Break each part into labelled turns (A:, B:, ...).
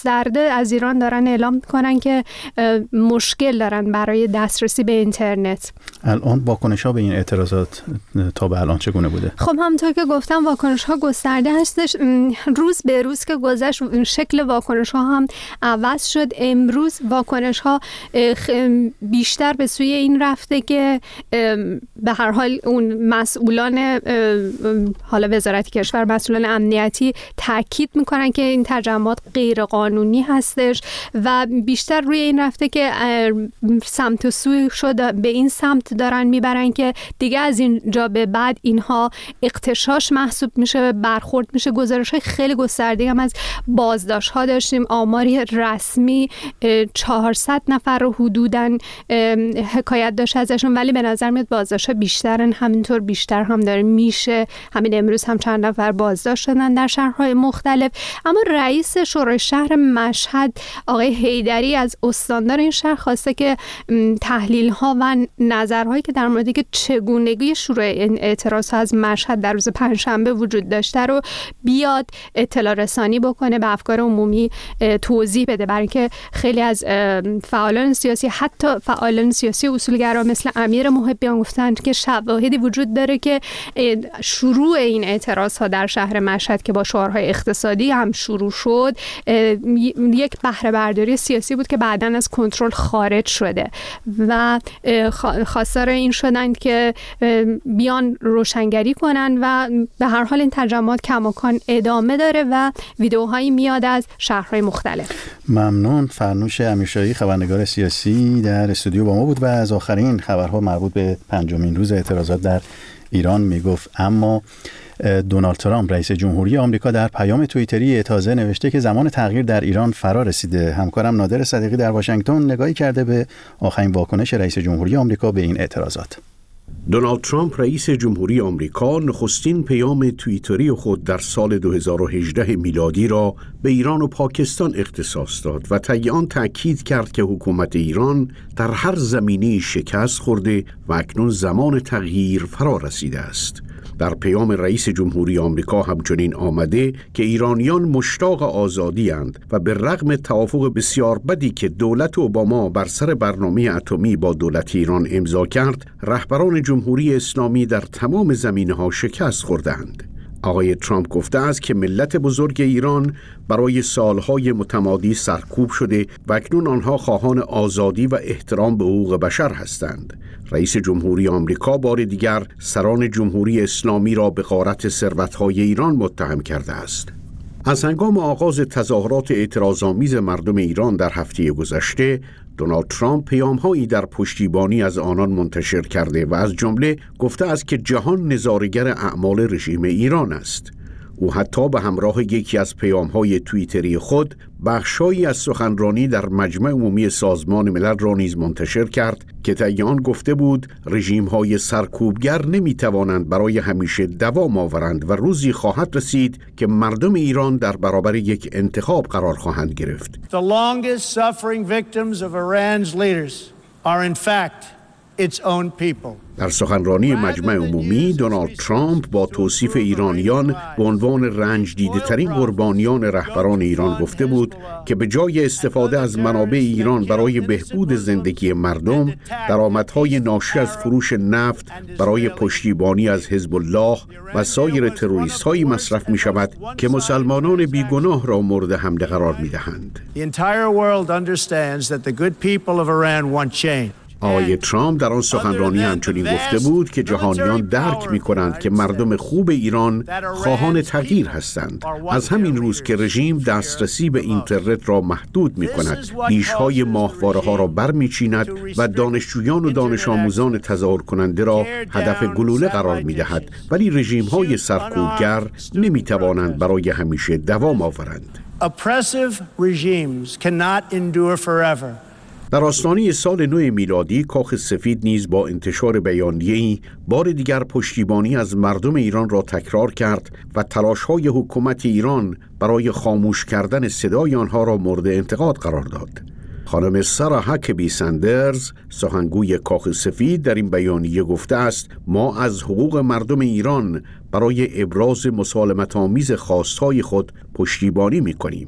A: گسترده از ایران دارن اعلام میکنن که مشکل دارن برای دسترسی به اینترنت.
B: الان واکنش‌ها به این اعتراضات تا به الان چگونه بوده؟
A: خب همونطور که گفتم واکنش‌ها گسترده هستش. روز به روز که گذشت شکل واکنش‌ها هم عوض شد. امروز واکنش‌ها بیشتر به سوی این رفته که به هر حال اون مسئولان حالا وزارت کشور، مسئولان امنیتی تاکید میکنن که این تجمعات غیر قانونی هستش و بیشتر روی این رفته که سمت و سوی شد، به این سمت دارن میبرن که دیگه از اینجا به بعد اینها اغتشاش محسوب میشه، برخورد میشه. گزارش‌های خیلی گسترده هم از بازداشت‌ها داشتیم. آماری رسمی 400 نفر رو حدوداً حکایت داشت ازشون، ولی به نظر میاد بازداشت‌ها بیشترن، همینطور بیشتر هم داره میشه. همین امروز هم چند نفر بازداشت شدن در شهرهای مختلف. اما رئیس شورای شهر مشهد آقای حیدری از استاندار این شهر خواسته که تحلیل‌ها و نظرهایی که در مورد که چگونگی شروع این اعتراض از مشهد در روز پنجشنبه وجود داشته رو بیاد اطلاع رسانی بکنه، به افکار عمومی توضیح بده، برای اینکه خیلی از فعالان سیاسی، حتی فعالان سیاسی اصولگرا مثل امیر محبیان گفتن که شواهدی وجود داره که شروع این اعتراض‌ها در شهر مشهد که با شعارهای اقتصادی هم شروع شد یک بهره برداری سیاسی بود که بعداً از کنترل خارج شده و خواستار این شدن که بیان روشنگری کنن و به هر حال این تجمعات کماکان ادامه داره و ویدیوهایی میاد از شهرهای مختلف.
B: ممنون. فرنوش امیرشاهی خبرنگار سیاسی در استودیو با ما بود و از آخرین خبرها مربوط به پنجمین روز اعتراضات در ایران میگفت. اما دونالد ترامپ رئیس جمهوری آمریکا در پیام توییتری تازه نوشته که زمان تغییر در ایران فرا رسیده. همکارم نادر صدیقی در واشنگتن نگاهی کرده به آخرین واکنش رئیس جمهوری آمریکا به این اعتراضات.
C: دونالد ترامپ رئیس جمهوری آمریکا نخستین پیام توییتری خود در سال 2018 میلادی را به ایران و پاکستان اختصاص داد و طی آن تأکید کرد که حکومت ایران در هر زمینه شکست خورده و اکنون زمان تغییر فرا رسیده است. در پیام رئیس جمهوری آمریکا همچنین آمده که ایرانیان مشتاق آزادی اند و به رغم توافق بسیار بدی که دولت اوباما بر سر برنامه اتمی با دولت ایران امضا کرد، رهبران جمهوری اسلامی در تمام زمینه‌ها شکست خوردند. آقای ترامپ گفته است که ملت بزرگ ایران برای سالهای متمادی سرکوب شده و اکنون آنها خواهان آزادی و احترام به حقوق بشر هستند. رئیس جمهوری آمریکا بار دیگر سران جمهوری اسلامی را به غارت ثروت‌های ایران متهم کرده است. از هنگام آغاز تظاهرات اعتراض‌آمیز مردم ایران در هفته گذشته، دونالد ترامپ پیام‌هایی در پشتیبانی از آنان منتشر کرده و از جمله گفته است که جهان نظاره‌گر اعمال رژیم ایران است. او حتی به همراه یکی از پیام‌های توییتری خود بخشایی از سخنرانی در مجمع عمومی سازمان ملل را نیز منتشر کرد که طی آن گفته بود رژیم‌های سرکوبگر نمی‌توانند برای همیشه دوام آورند و روزی خواهد رسید که مردم ایران در برابر یک انتخاب قرار خواهند گرفت.
D: The longest suffering victims of Iran's leaders are in fact its own people.
C: در سخنرانی مجمع عمومی دونالد ترامپ با توصیف ایرانیان به عنوان رنج دیده ترین قربانیان رهبران ایران گفته بود که به جای استفاده از منابع ایران برای بهبود زندگی مردم، درآمدهای ناشی از فروش نفت برای پشتیبانی از حزب الله و سایر تروریست‌هایی مصرف می شود که مسلمانان بیگناه را مورد حمله قرار می دهند. آقای ترامپ در آن سخنرانی همچنین گفته بود که جهانیان درک می کنند که مردم خوب ایران خواهان تغییر هستند. از همین روز که رژیم دسترسی به اینترنت را محدود می کند، نیش‌های ماهواره ها را برمی چیند و دانشجویان و دانش آموزان تظاهر کننده را هدف گلوله قرار می دهد، ولی رژیم های سرکوبگر نمی توانند برای همیشه دوام آورند.
D: Oppressive regimes cannot endure forever.
C: در آستانه سال نو میلادی، کاخ سفید نیز با انتشار بیانیه‌ای بار دیگر پشتیبانی از مردم ایران را تکرار کرد و تلاش‌های حکومت ایران برای خاموش کردن صدای آنها را مورد انتقاد قرار داد. خانم سارا هاکبی سندرز، سخنگوی کاخ سفید، در این بیانیه گفته است ما از حقوق مردم ایران برای ابراز مسالمت‌آمیز خواستهای خود پشتیبانی می‌کنیم.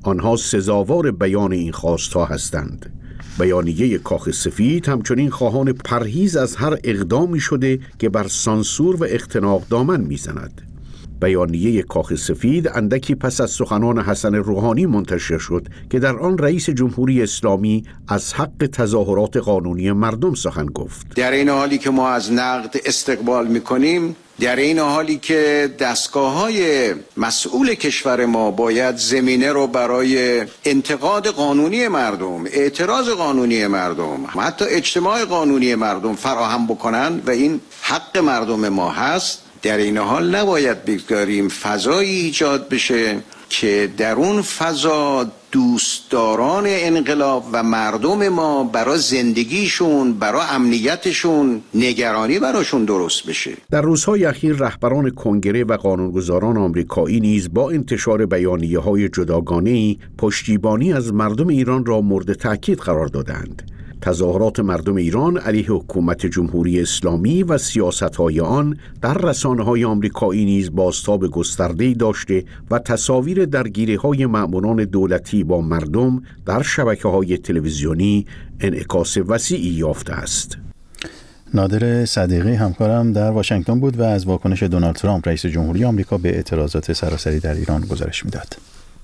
C: آنها سزاوار بیان این خواستها هستند. بیانیه کاخ سفید همچنین خواهان پرهیز از هر اقدامی شده که بر سانسور و اختناق دامن میزند. بیانیه کاخ سفید اندکی پس از سخنان حسن روحانی منتشر شد که در آن رئیس جمهوری اسلامی از حق تظاهرات قانونی مردم سخن گفت.
E: در این حالی که ما از نقد استقبال می‌کنیم، در این حالی که دستگاه‌های مسئول کشور ما باید زمینه رو برای انتقاد قانونی مردم، اعتراض قانونی مردم، حتی اجتماع قانونی مردم فراهم بکنند و این حق مردم ما هست، در این حال نباید بگذاریم فضایی ایجاد بشه که در اون فضا دوستداران انقلاب و مردم ما برای زندگیشون، برای امنیتشون نگرانی براشون درست بشه.
C: در روزهای اخیر رهبران کنگره و قانونگذاران آمریکایی نیز با انتشار بیانیه‌های جداگانه‌ای پشتیبانی از مردم ایران را مورد تأکید قرار دادند. تظاهرات مردم ایران علیه حکومت جمهوری اسلامی و سیاست‌های آن در رسانه‌های آمریکایی نیز بازتاب گسترده‌ای داشته و تصاویر درگیری‌های مأموران دولتی با مردم در شبکه‌های تلویزیونی انعکاس وسیعی یافته است.
B: نادر صدیقی همکارم در واشنگتن بود و از واکنش دونالد ترامپ رئیس جمهوری آمریکا به اعتراضات سراسری در ایران گزارش می‌داد.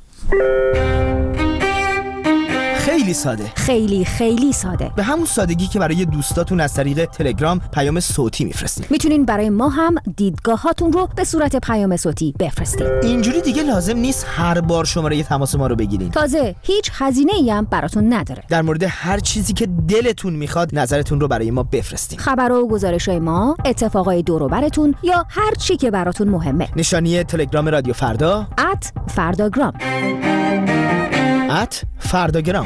F: خیلی ساده، خیلی ساده، به همون سادگی که برای دوستاتون از طریق تلگرام پیام صوتی میفرستین.
G: میتونین برای ما هم دیدگاهاتون رو به صورت پیام صوتی بفرستین.
F: اینجوری دیگه لازم نیست هر بار شماره تماس ما رو بگیرین.
G: تازه هیچ هزینه‌ای هم براتون نداره.
F: در مورد هر چیزی که دلتون میخواد نظرتون رو برای ما بفرستین.
G: خبرها و گزارش‌های ما، اتفاقای دور و براتون یا هر چی که براتون مهمه.
F: نشانی تلگرام رادیو فردا
G: @فرداگرام.
F: @فرداگرام.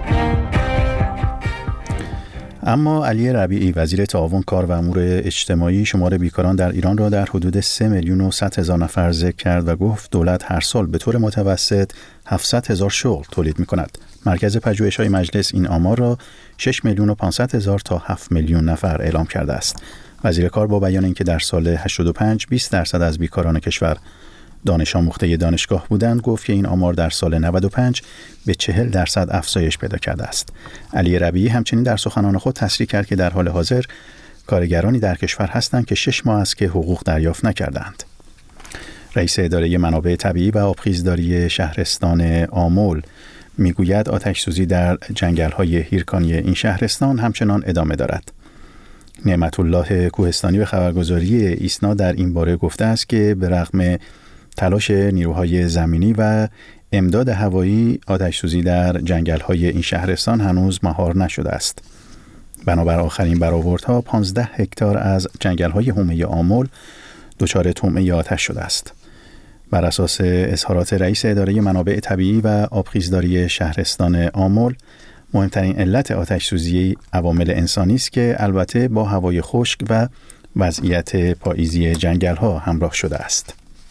B: اما علی ربیعی وزیر تعاون کار و امور اجتماعی شمار بیکاران در ایران را در حدود 3,100,000 نفر ذکر کرد و گفت دولت هر سال به طور متوسط 700,000 شغل تولید می‌کند. مرکز پژوهش‌های مجلس این آمار را 6,500,000 تا 7 میلیون نفر اعلام کرده است. وزیر کار با بیان اینکه در سال 85 20% از بیکاران کشور دانش آموخته دانشگاه بودند، گفت که این آمار در سال 95 به 40% افزایش پیدا کرده است. علی ربیعی همچنین در سخنان خود تصریح کرد که در حال حاضر کارگرانی در کشور هستند که 6 ماه است که حقوق دریافت نکردند. رئیس اداره منابع طبیعی و آبخیزداری شهرستان آمل میگوید آتش‌سوزی در جنگل‌های هیرکانی این شهرستان همچنان ادامه دارد. نعمت الله کوهستانی به خبرگزاری ایسنا در این باره گفته است که به رغم تلاش نیروهای زمینی و امداد هوایی، آتش‌سوزی در جنگل‌های این شهرستان هنوز مهار نشده است. بنابر آخرین برآوردها 15 هکتار از جنگل‌های حومه آمل دچار طعمه آتش شده است. بر اساس اظهارات رئیس اداره منابع طبیعی و آبخیزداری شهرستان آمل، مهمترین علت آتش‌سوزی عوامل انسانی است که البته با هوای خشک و وضعیت پاییزی جنگل‌ها همراه شده است.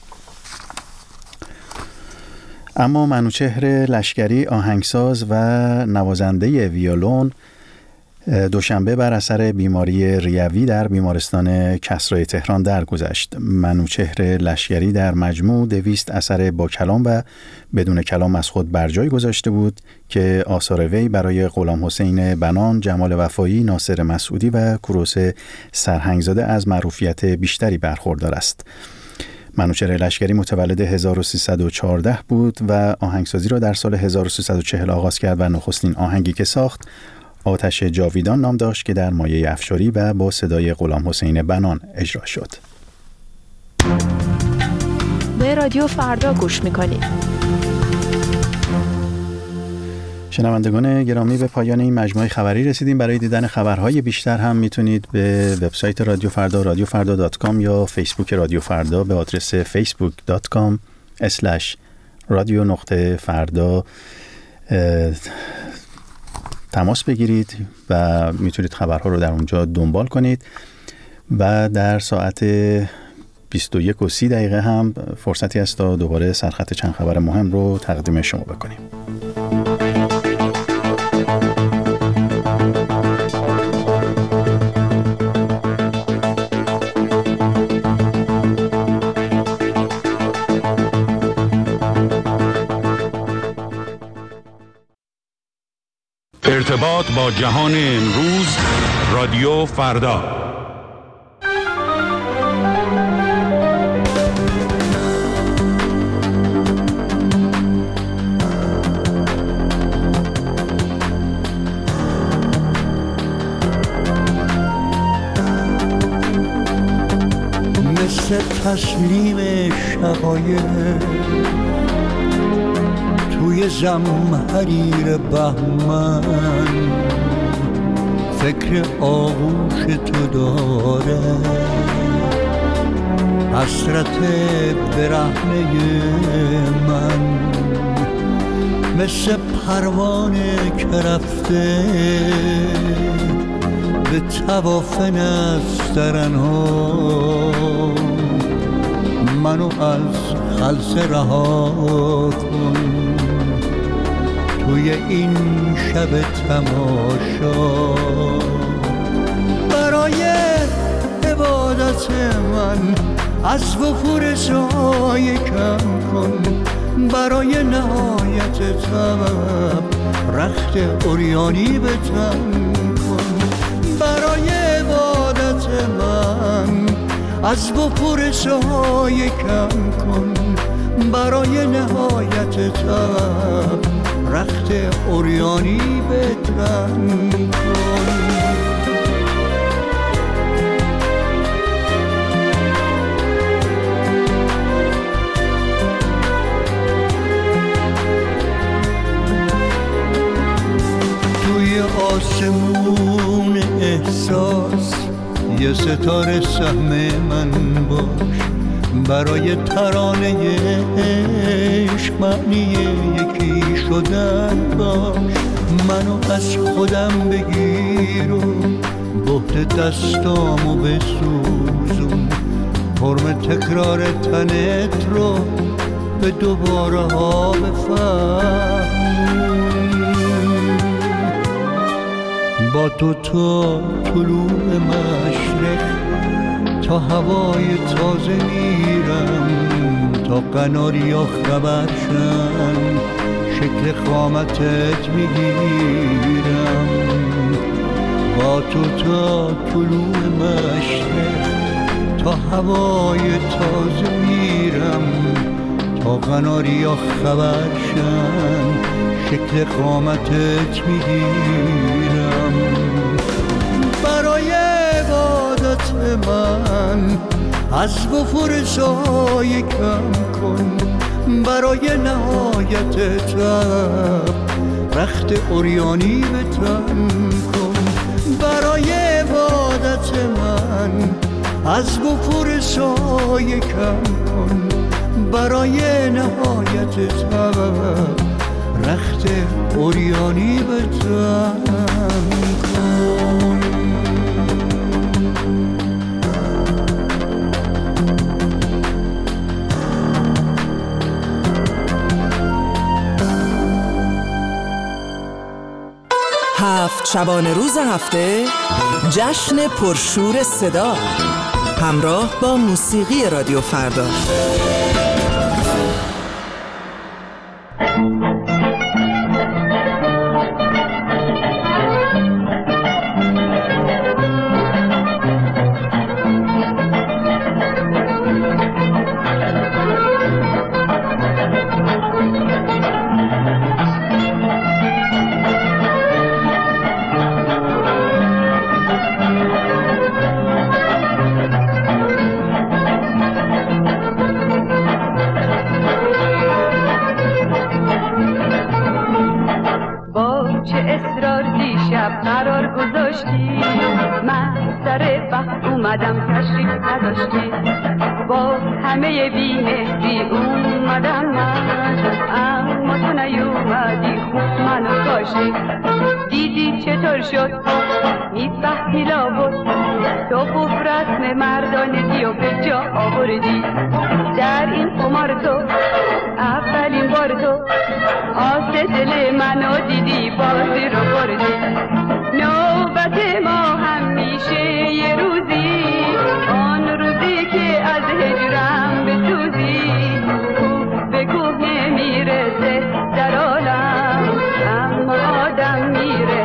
B: اما منوچهر لشکری آهنگساز و نوازنده ویولون دوشنبه بر اثر بیماری ریوی در بیمارستان کسری تهران درگذشت. منوچهر لشکری در مجموع 200 اثر با کلام و بدون کلام از خود بر جای گذاشته بود که آثار وی برای غلام حسین بنان، جمال وفایی، ناصر مسعودی و کوروش سرهنگزاده از معروفیت بیشتری برخوردار است. منوچهر لشکری متولد 1314 بود و آهنگسازی را در سال 1340 آغاز کرد و نخستین آهنگی که ساخت آتش جاویدان نام داشت که در مایه افشاری و با صدای غلام حسین بنان اجرا شد.
H: به رادیو فردا گوش میکنید.
B: شنوندگان گرامی، به پایان این مجموعه خبری رسیدیم. برای دیدن خبرهای بیشتر هم میتونید به وبسایت رادیو فردا radiofarda.com یا فیسبوک رادیو فردا به آدرس facebook.com/radio-farda تماس بگیرید و میتونید خبرها رو در اونجا دنبال کنید و در ساعت 21:30 هم فرصتی است تا دوباره سرخط چند خبر مهم رو تقدیم شما بکنیم.
I: ارتباط با جهان امروز، رادیو فردا.
J: مثل تسلیم شقایق توی زمحریر بهمن فکر آغوش تو داره، حسرت برهنه من مثل پروانه که رفته به طواف نسترنها، منو از خلسه رها کن توی این شب تماشا. برای عبادت من از وفور سایه کم کن، برای نهایت طلب رخت عریانی به تن کن، برای عبادت من از وفور سایه کم کن، برای نهایت طلب رخت عریانی به تن کن. توی آسمون احساس یه ستاره سهم من باش، برای ترانه عشق معنی یکی شدن باش. منو از خودم بگیر و بهت دستامو بسوزون، فرم تکرار تنت رو به دوباره ها بفهمون. با تو تا طلوع مشرق تا هوای تازه میرم، تا قناریا خبر شن شکل قامتت میگیرم. با تو تا طلوع مشرق تا هوای تازه میرم، تا قناریا خبر شن شکل قامتت میگیرم. برای عبادت من از وفور سایه کم کن، برای نهایت طلب رخت عریانی به تن کن، برای عبادت من از وفور سایه کم کن، برای نهایت طلب رخت عریانی به تن کن.
K: هفت شبانه روز هفته جشن پرشور صدا همراه با موسیقی رادیو فردا.
L: با همه بی‌مهری اومدم من، اما تو نیومدی خوب منو کاشتی. دیدی چطور شد میفهمی لابد، تو خوب رسم مردانگی و به جا آوردی. در این قمار تو اولین بار تو آس دل منو دیدی، بازی رو بردی. نوبت ما همیشه یه روزی، آن روزی که از هجرم بسوزی. کوه به کوه نمیرسه در عالم، اما آدم میره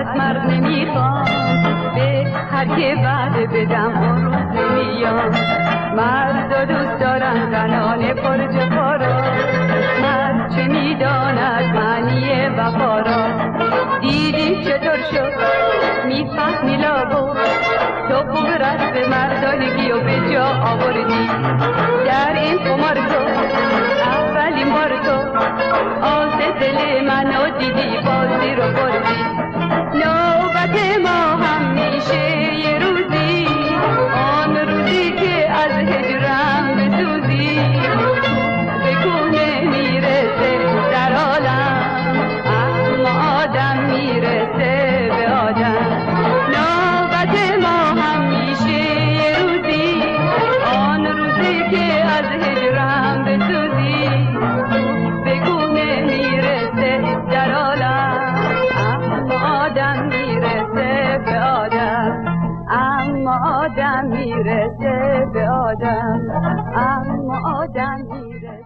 L: از مرد نمیخوام، به هر که وعده بدم اون روز نمیام. مرد دوست دارن زنان پرجفا را، مرد چه میداند معنی وفا را. دیدی چطور شد میفهمی لابو، تو خوب رسم مردانگی و به جا آوردی. در این قمار تو اولین بار تو آز دل منو دیدی، بازی رو بردی. نوبت ما هم میشه یه روزی، آن روزی که از هجرم بسوزی. به کوه میرسه در عالم، اما آدم میرسه به آدم. نوبت ما هم میشه یه روزی، آن روزی که از هجرم بسوزی. به کوه میرسه در عالم، اما آدم میرسه به آدم. اما آدم میرسه به آدم، اما آدم میرسه.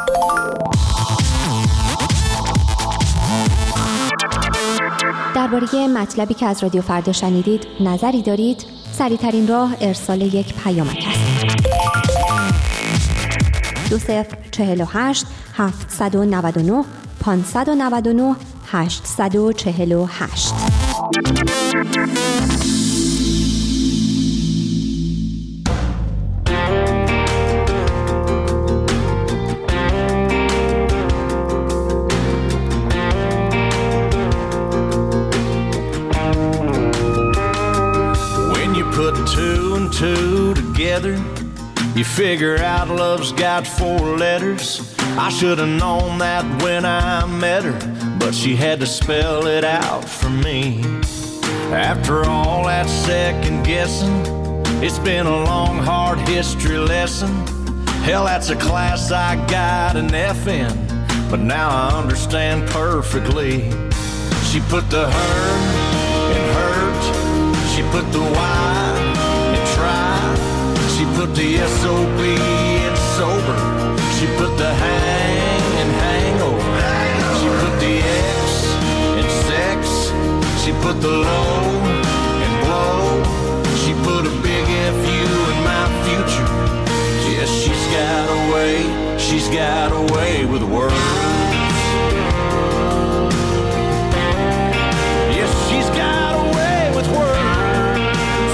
M: درباره مطلبی که از رادیو فردا شنیدید نظری دارید؟ سریع‌ترین راه ارسال یک پیامک است. 2048 799 599 848.
N: Two and two together, you figure out love's got 4 letters. I should have known that when I met her, but she had to spell it out for me. After all that second guessing, it's been a long hard history lesson. Hell, that's a class I got an F in, but now I understand perfectly. She put the her in hurt, she put the Y in try, she put the SOB in sober, she put the hang in hangover, she put the X in sex, she put the low in blow, she put a big FU in my future. Yes, she's got a way with words. Yes, she's got a way with words.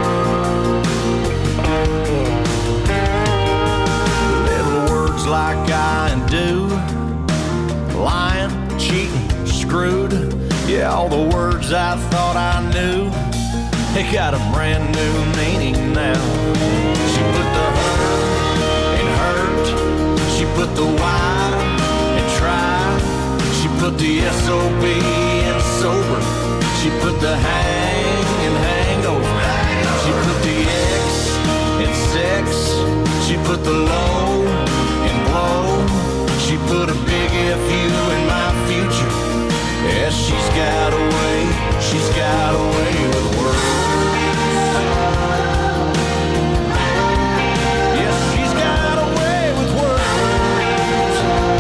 N: Little words like I and do, lying, cheating, screwed. Yeah, all the words I thought I knew, they got a brand new meaning now. She put the her in hurt, she put the Y in try, she put the SOB in sober, she put the hang in hangover, she put the X in sex, she put the low in blow, she put a big FU in my future. Yes, she's got a way with words. Yes, she's got a way with words.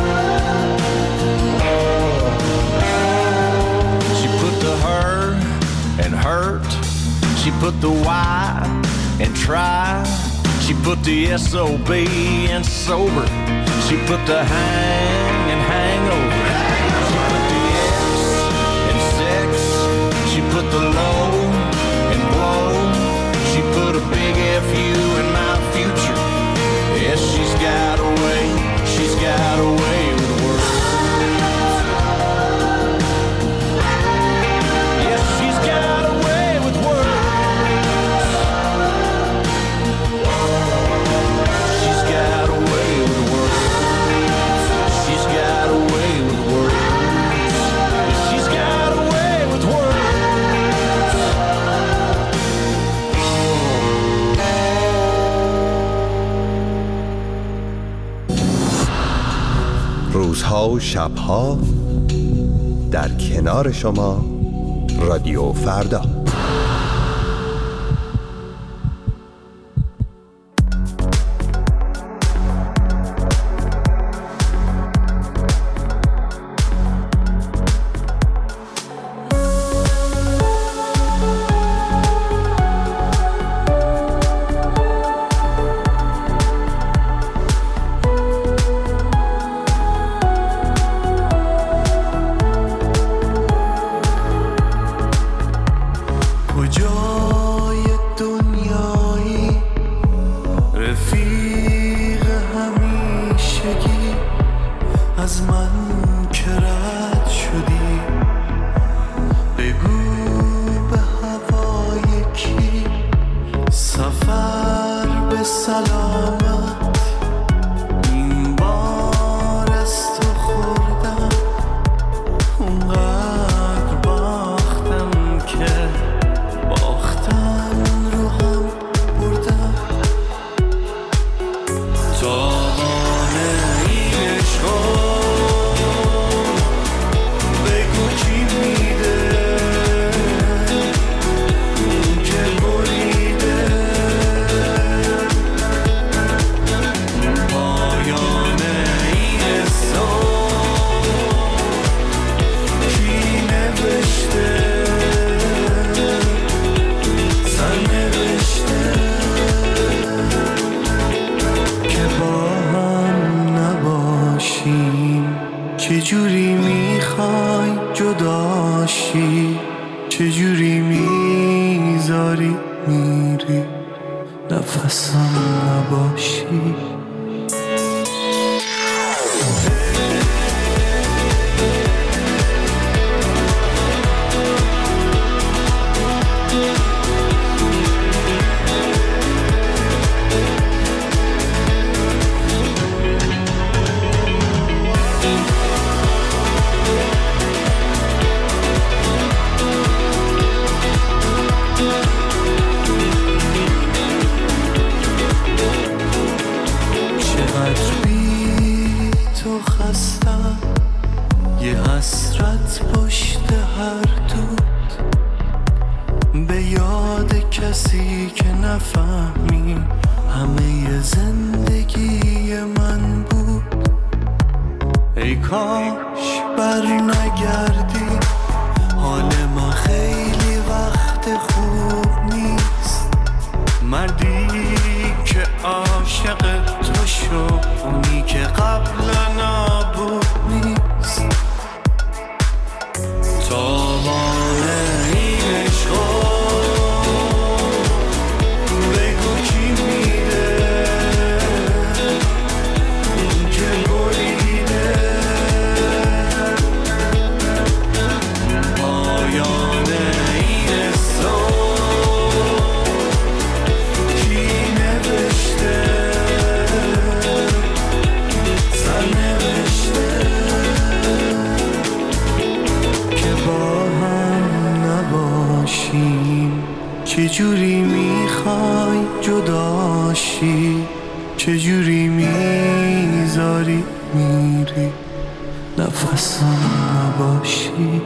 N: She put the her and hurt, she put the Y and try, she put the SOB and sober, she put the hang and hangover, she put the X in sex, she put the low and blow, she put a big FU in my future. Yes, she's got a way with words. Yes, she's got a way with words. She's got a way with words. She's got a way with words. She's got a way with words.
O: روزها و شبها در کنار شما رادیو فردا.
P: رفیق همیشگی از من که رد شدی، بگو به هوای کی سفر به سلامت، این بار از تو خوردم اونقدر باختم که باختن رو هم بردم. تاوان این عشقا بگو کی میده، اون که بریده پایان این حسا کی نوشته، سرنوشته که با هم نباشیم. چجوری میخوای جداشی، چجوری میذاری میری نفسم نباشی. چقدر بی تو خستم، یه حسرت پشت هر دود، به یاد کسی که نفهمی همه زندگی من بود. ای کاش بر نگردی، حال من خیلی وقت خوب نیست. مردی که عاشق تو شو، اونی که قبلا نبود نیست. تاوان این عشقا بگو کی میده، اون که بریده پایان این حسا کی نوشته، سرنوشته که با هم نباشیم. چجوری میخوای جداشی، چجوری میذاری میری نفسم نباشی.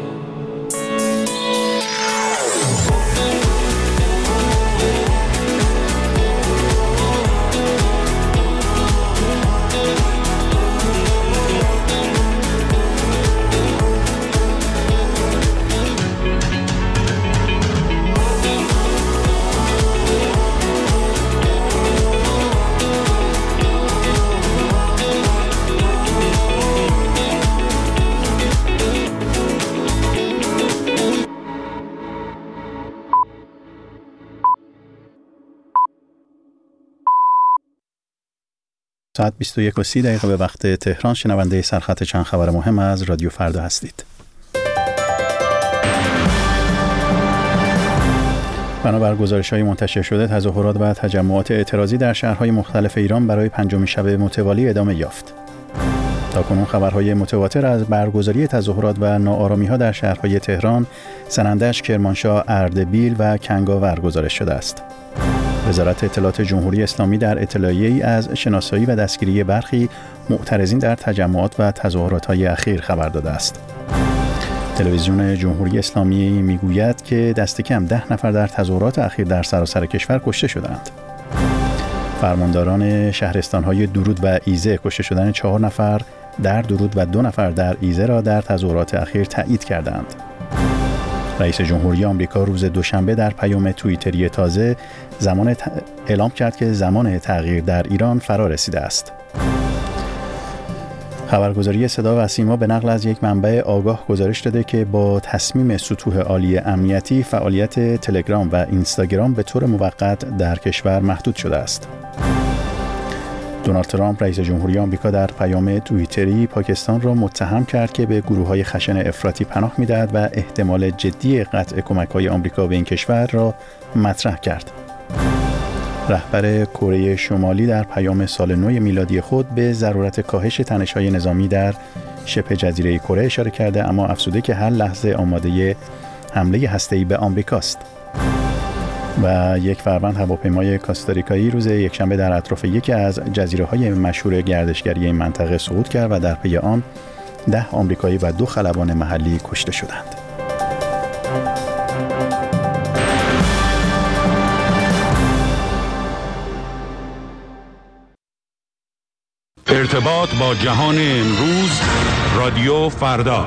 B: ساعت 21:30 به وقت تهران. شنونده سرخط چند خبر مهم از رادیو فردا هستید. بنابر گزارش‌های منتشر شده، تظاهرات و تجمعات اعتراضی در شهرهای مختلف ایران برای پنجمین شب متوالی ادامه یافت. تاکنون خبرهای متواتر از برگزاری تظاهرات و ناآرامی‌ها در شهرهای تهران، سنندج، کرمانشاه، اردبیل و کنگاور گزارش شده است. وزارت اطلاعات جمهوری اسلامی در اطلاعیه‌ای از شناسایی و دستگیری برخی معترضین در تجمعات و تظاهرات‌های اخیر خبر داده است. تلویزیون جمهوری اسلامی میگوید که دست کم 10 نفر در تظاهرات اخیر در سراسر کشور کشته شدند. فرمانداران شهرستان‌های درود و ایزه کشته شدن 4 نفر در درود و 2 نفر در ایزه را در تظاهرات اخیر تایید کردند. رئیس جمهوری آمریکا روز دوشنبه در پیام توییتری تازه اعلام کرد که زمان تغییر در ایران فرا رسیده است. خبرگزاری صدا و سیما به نقل از یک منبع آگاه گزارش داده که با تصمیم سطوح عالی امنیتی، فعالیت تلگرام و اینستاگرام به طور موقت در کشور محدود شده است. دونالد ترامپ رئیس جمهوری آمریکا در پیام توییتری پاکستان را متهم کرد که به گروه‌های خشن افراطی پناه می‌دهد و احتمال جدی قطع کمک‌های آمریکا به این کشور را مطرح کرد. رهبر کره شمالی در پیام سال نو میلادی خود به ضرورت کاهش تنش‌های نظامی در شبه جزیره کره اشاره کرده، اما افزوده که هر لحظه آماده حمله هسته‌ای به آمریکاست. و 1 فروند هواپیمای کاستاریکایی روز یکشنبه در اطراف یکی از جزیره‌های مشهور گردشگری این منطقه سقوط کرد و در پی آن 10 آمریکایی و 2 خلبان محلی کشته شدند.
I: ارتباط با جهان امروز، رادیو فردا.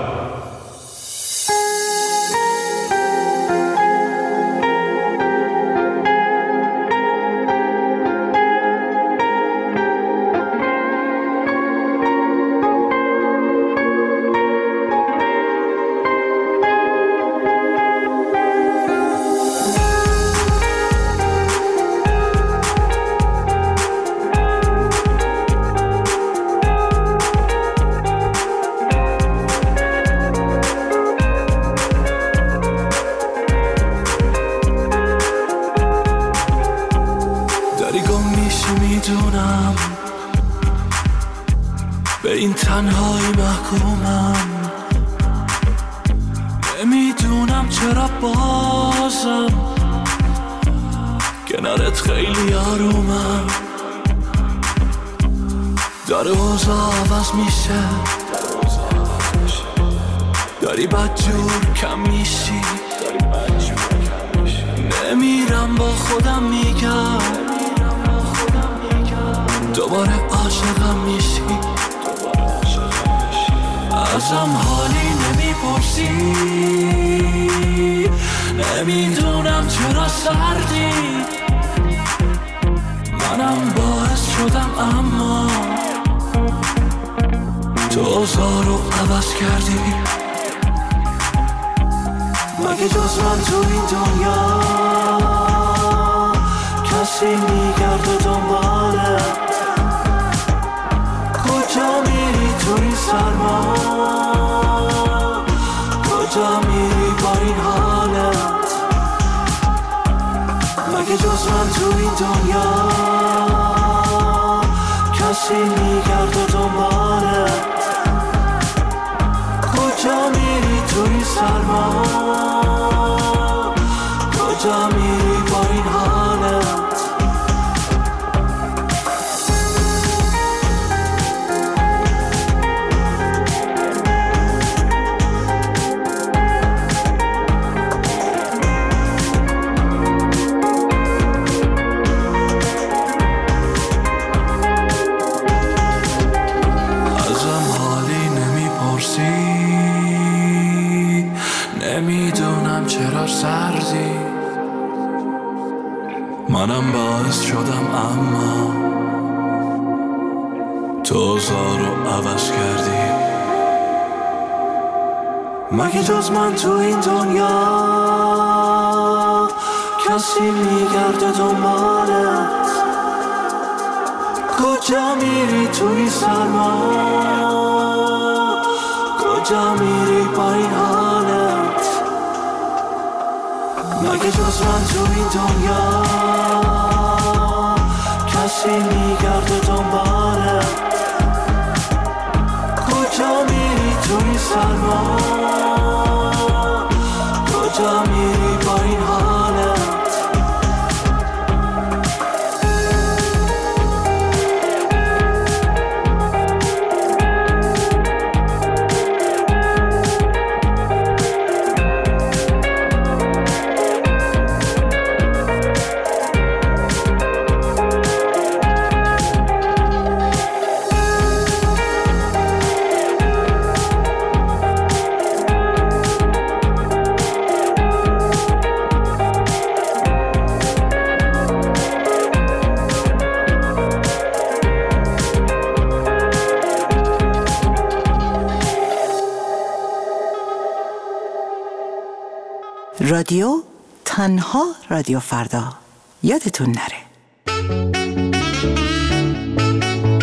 P: به این تنهایی محکومم، نمیدونم چرا بازم کنارت خیلی آرومم. داره اوضاع عوض میشه، داری بدجور کم میشی، نمیرم با خودم میگم دوباره عاشقم میشی. ازم حالی نمیپرسی، نمیدونم چرا سردی، منم باعث شدم اما تو اوضاع رو عوض کردی. مگه جز من تو این دنیا کسی میگرده دنبالت؟ کجا میری تو این سرما، کجا میری با این حالت؟ مگه جز من تو این دنیا کسی میگرده دنبالت؟ کجا میری تو این سرما، کجا میری با این حالت؟ نمیدونم چرا سردی، منم باعث شدم اما تو اوضاع رو عوض کردی. مگه جز من تو این دنیا کسی میگرده دنبالت؟ کجا میری تو این سرما، کجا میری با این حالت؟ مگه جز من تو این دنیا کسی میگرده دنبالت؟ کجا میری تو این سرما، کجا میری با این حالت؟
Q: رادیو تنها رادیو فردا، یادتون نره.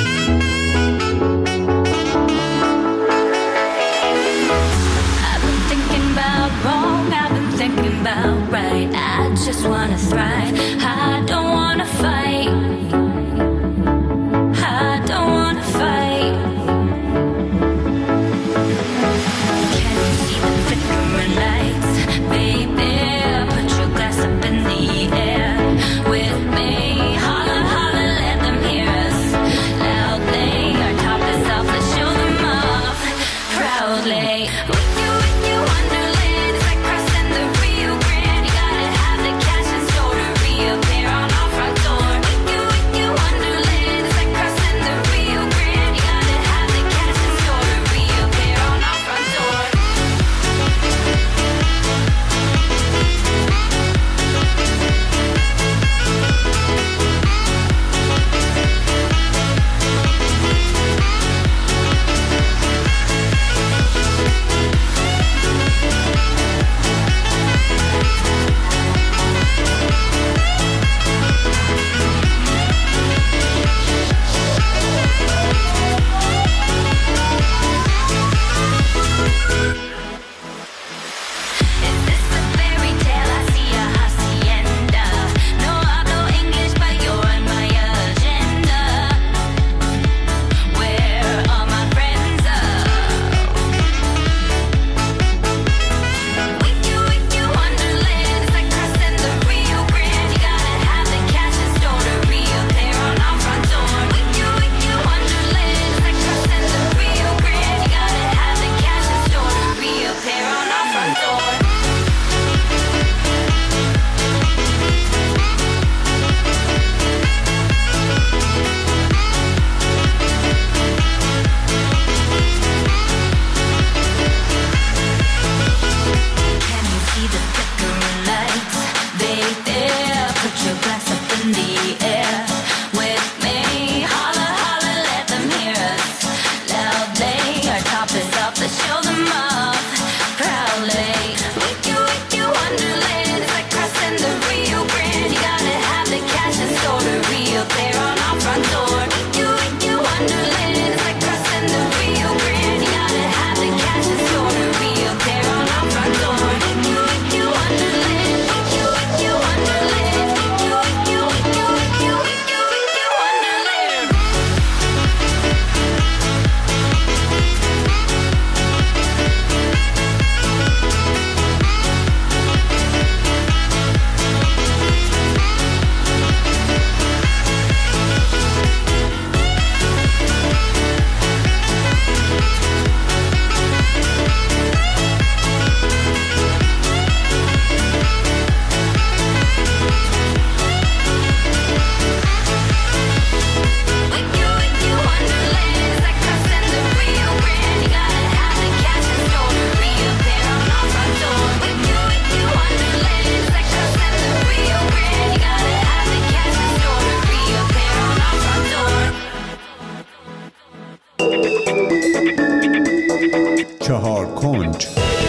J: 4 کنج.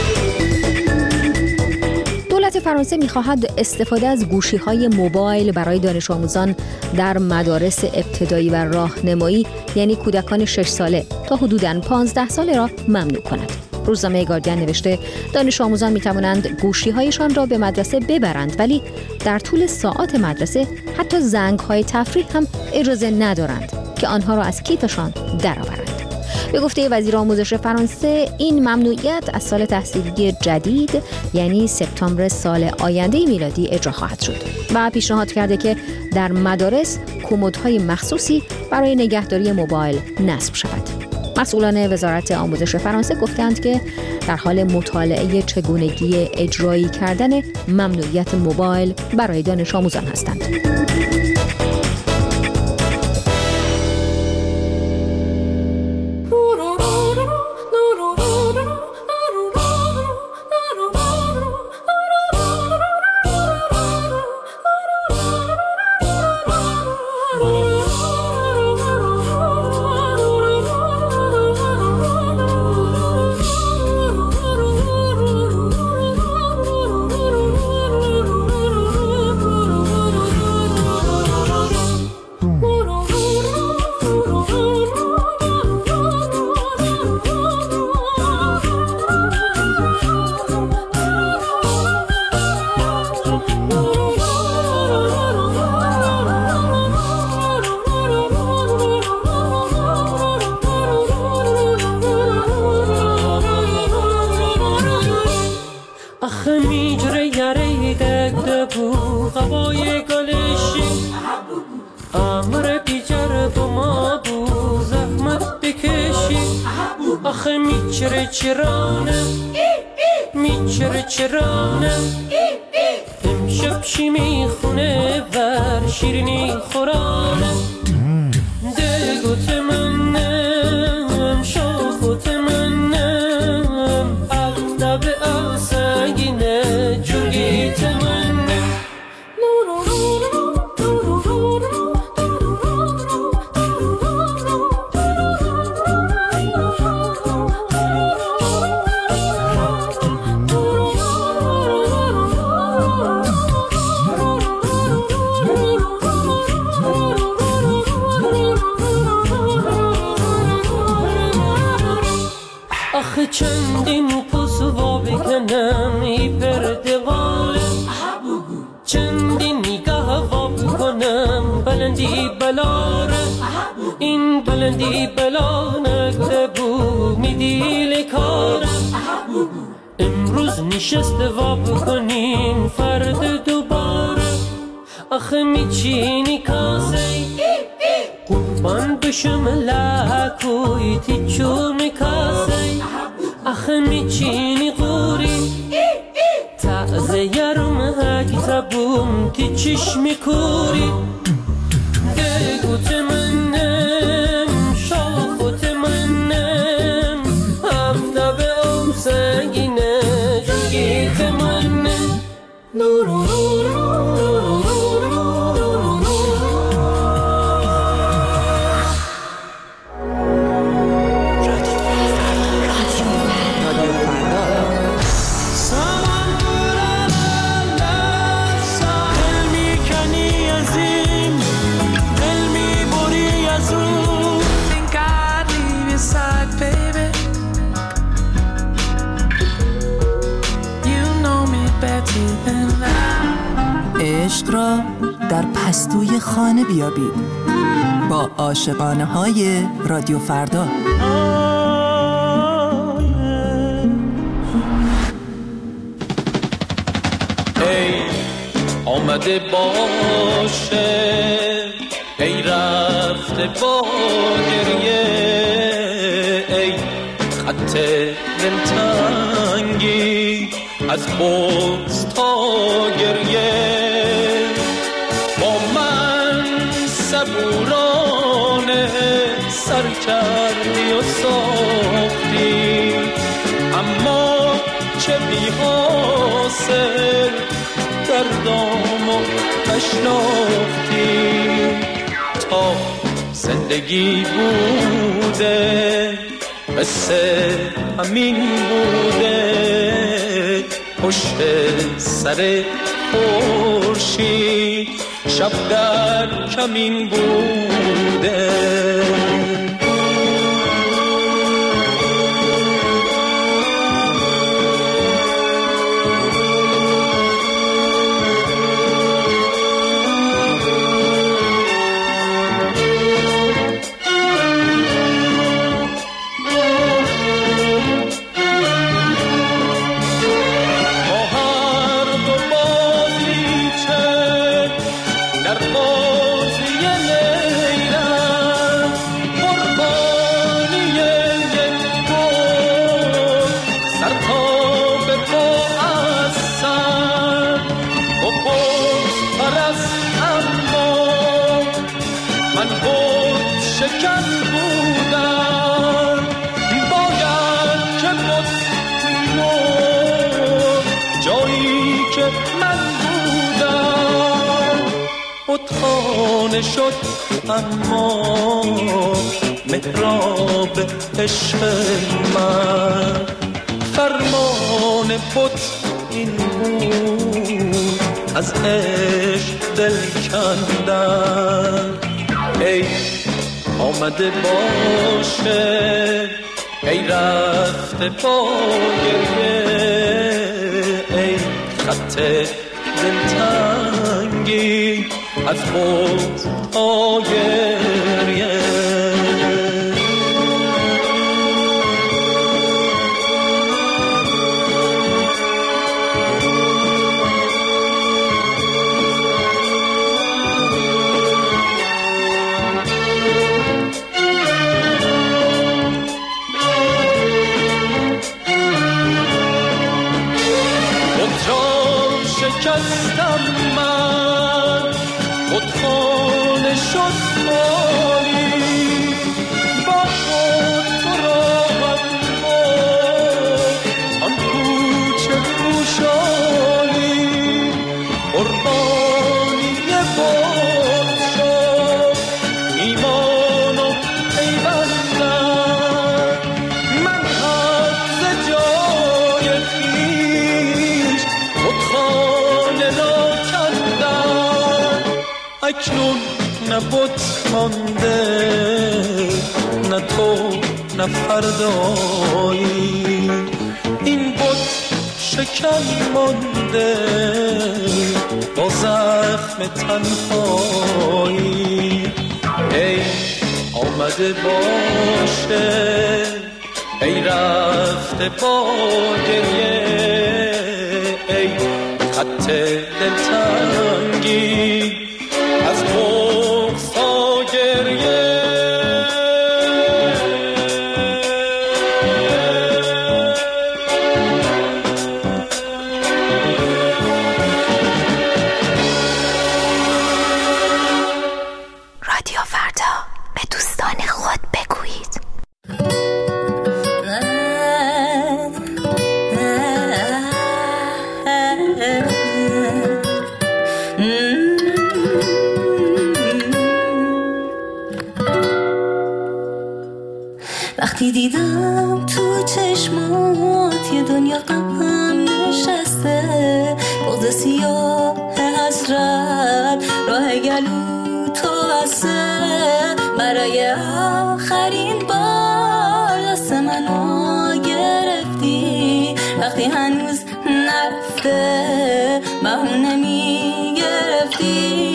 G: دولت فرانسه می‌خواهد استفاده از گوشی‌های موبایل برای دانش آموزان در مدارس ابتدایی و راهنمایی، یعنی کودکان 6 ساله تا حدوداً 15 ساله را ممنوع کند. روزنامه گاردین نوشته دانش آموزان می‌توانند گوشی‌هایشان را به مدرسه ببرند، ولی در طول ساعات مدرسه حتی زنگ‌های تفریح هم اجازه ندارند که آنها را از کیفشان درآورند. به گفته وزیر آموزش فرانسه این ممنوعیت از سال تحصیلی جدید یعنی سپتامبر سال آینده میلادی اجرا خواهد شد و پیشنهاد کرده که در مدارس کمدهای مخصوصی برای نگهداری موبایل نصب شود. مسئولان وزارت آموزش فرانسه گفتند که در حال مطالعه چگونگی اجرایی کردن ممنوعیت موبایل برای دانش آموزان هستند.
P: چرانه امشب چی میخونه ور شیرینی خورانه دگوت منم شاخوت منم اغلب آسگینه جوگیت منم چندین پسوا بکنم ای پردوانه چندین نگاه وا بکنم بلندی بلاره این بلندی بلا نگتبو میدیل کاره امروز نشست وا بکنین فرد دوباره آخه میچینی کاسه قربان بشم لکوی تیچو میکاسه آخه میچینی قوری تازه یارم هاکی تبوم تی چشمی کوری دگوت منم شاخوت منم هفته به ام سنگینه جنگیت منم
K: عشق را در پستوی خانه بیابید با عاشقانه های رادیو فردا.
R: ای آمده باشه ای رفته با گریه ای خط دلتنگی از بغض تا گریه با من صبورانه سر کردی و ساختی اما چه بی حاصل دردامو نشناختی تا زندگی بوده قصه همین بوده، پشت سر خورشید شب در کمین بوده. خانه شد اما محراب عشق من، فرمان بت این بود از عشق دل کندن. ای آمده باشه ای رفته با گریه، ای خط دلتنگی از خود آگریه. بطران شکستم من، بطخانه شد خالی، با خود تو را من آن کوچه پوشالی، قربانی باد شد ایمان و پیوندم. من هم ز جای خویش بطخانه را کندم، اکنون نه بت مانده نه تو نه فردایی، این بت شکن مانده با زخم تنهایی. ای آمده باشه ای رفته با گریه، ای خط دلتنگی از بغض آگریه.
S: رادیو فردا، به دوستان خود بگویید.
T: وقتی دیدم تو چشمات یه دنیا غم نشسته، بغض سیاه حسرت راه گلو تو بسته، برای آخرین بار دست منو گرفتی، وقتی هنوز نرفته بهونه میگرفتی.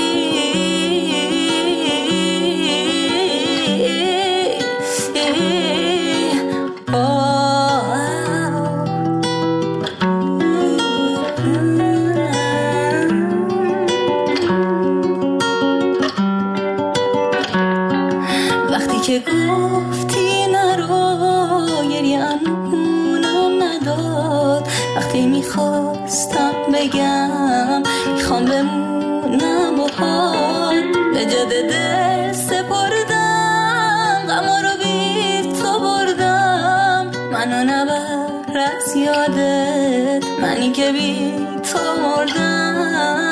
T: که گفتی نرو گریه امونم نداد، وقتی میخواستم بگم میخوام بمونم باهات، به جد دل سپردم غما رو بی تو بردم، منو نبر از یادت منی که بی تو مردم.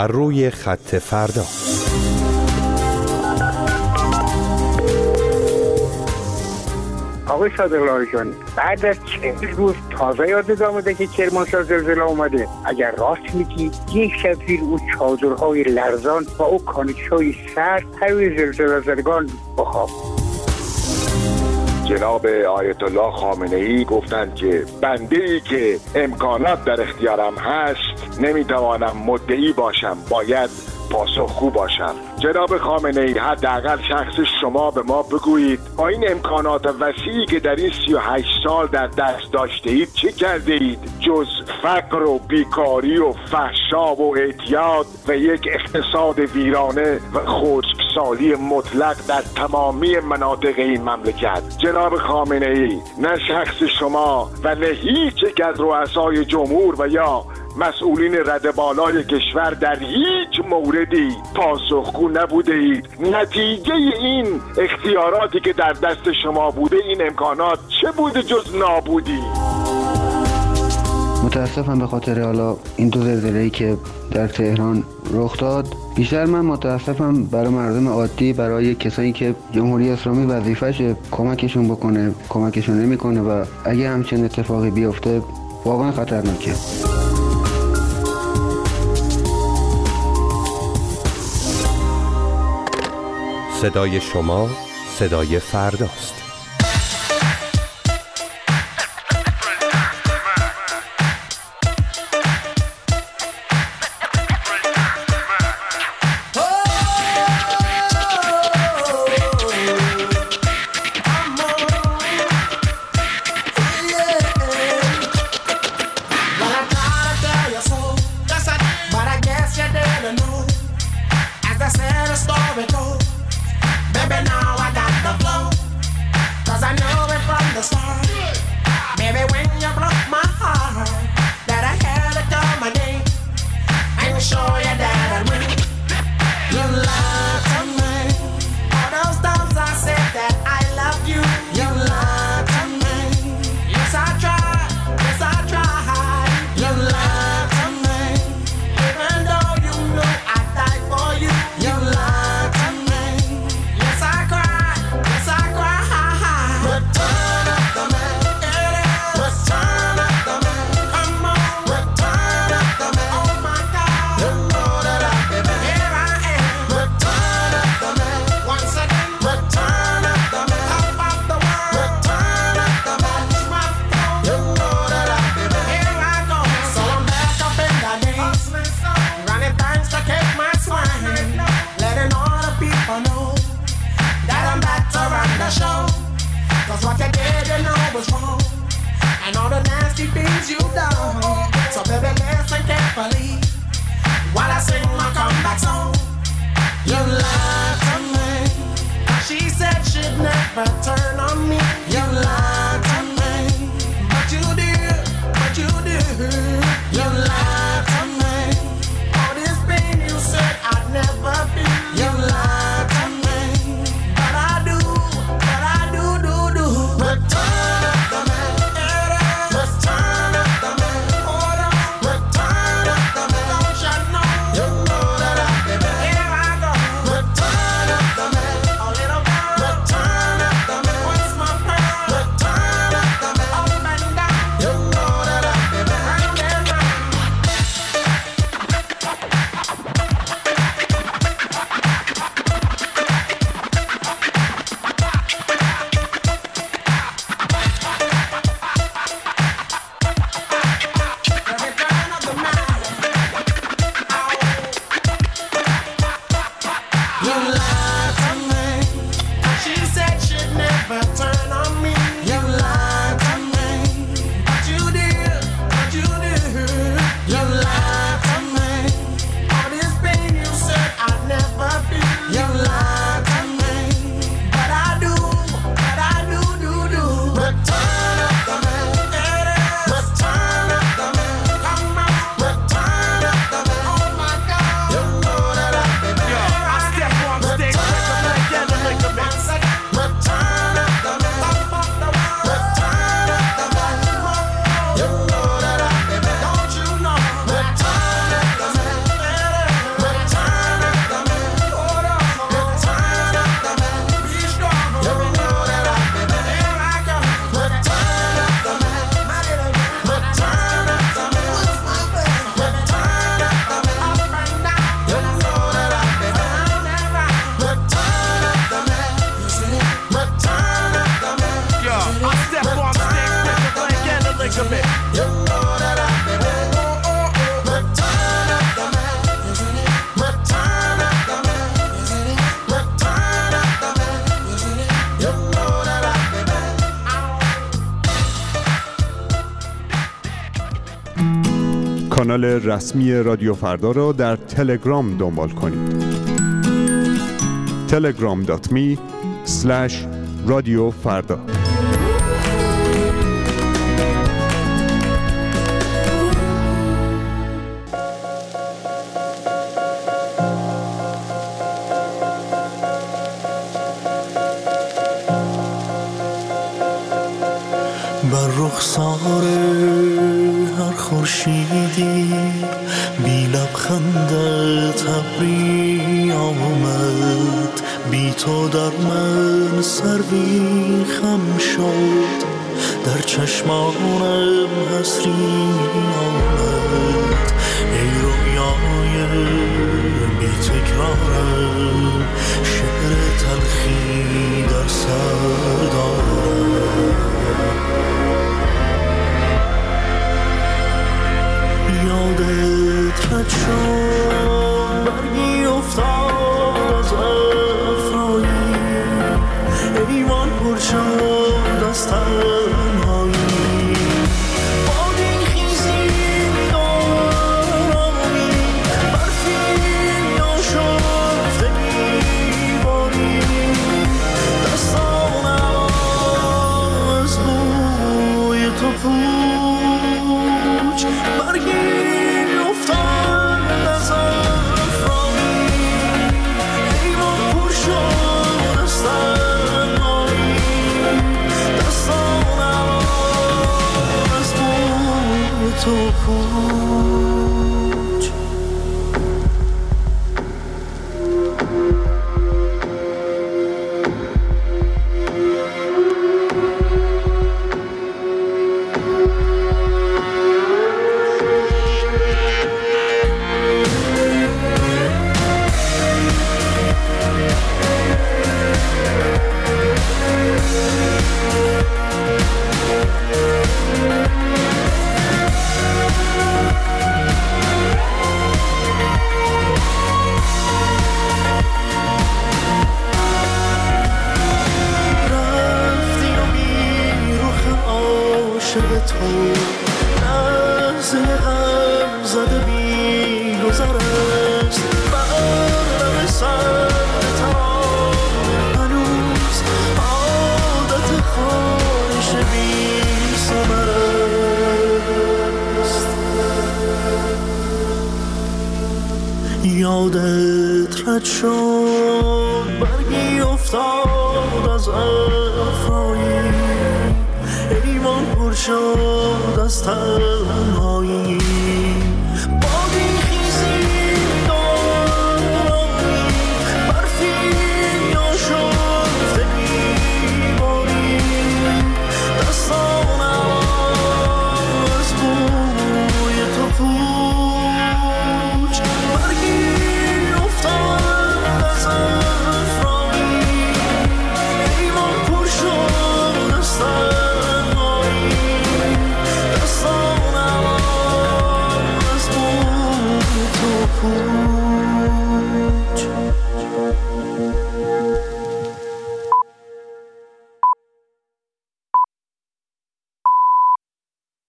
O: روی خط فردا.
U: آقای صادق‌الله جان، بعد از چند روز تازه یادت آمده که کرمانشاه زلزله اومده؟ اگر راست میگی یک شب زیر او چادرهای لرزان و او کانکش‌های سرد روی زلزله زدگان بخواب.
V: جناب آیت الله خامنه‌ای گفتند که بنده‌ای که امکانات در اختیارم هست نمیتوانم مدعی باشم، باید پاسخگو باشم. جناب خامنه‌ای، حداقل شخص شما به ما بگویید با این امکانات وسیعی که در این 38 سال در دست داشته اید چه کرده اید جز فقر و بیکاری و فحشا و اعتیاد و یک اقتصاد ویرانه و خشکسالی مطلق در تمامی مناطق این مملکت. جناب خامنه‌ای، نه شخص شما و نه هیچ یک از رؤسای جمهور و یا مسئولین رده بالای کشور در هیچ موردی پاسخگو نبوده اید. نتیجه این اختیاراتی که در دست شما بوده، این امکانات چه بوده جز نابودی؟
W: متاسفم به خاطر حالا این دو زلزله‌ای که در تهران رخ داد. بیشتر من متاسفم برای مردم عادی، برای کسایی که جمهوری اسلامی وظیفه‌شه کمکشون بکنه، کمکشون نمی‌کنه و اگه همچین اتفاقی بیفته واقعا خطرناکه.
O: صدای شما صدای فرداست.
R: to me. You know that I return of the man, return of the man, return of the man. You know that I
A: کانال رسمی رادیو فردا را در تلگرام دنبال کنید. telegram.me/رادیوفردا.
P: بر رخسار هر خورشیدی بی لبخندت ابری آمد، بی تو در من سروی خم شد، در چشمانم حسری آمد. ای رویای بی تکرارم، شعر تلخی در سر دارم. یادت رد شد برگی افتاد از افرایی، ایوان پر شد از تنهایی. بادی خیزی دارمی، برفی ناشفته میباری، دستانم از بوی تو پوچ. برگی تو پوچ. یادت رد شد برگی افتاد از افرایی، ایوان پر شد از تنهایی.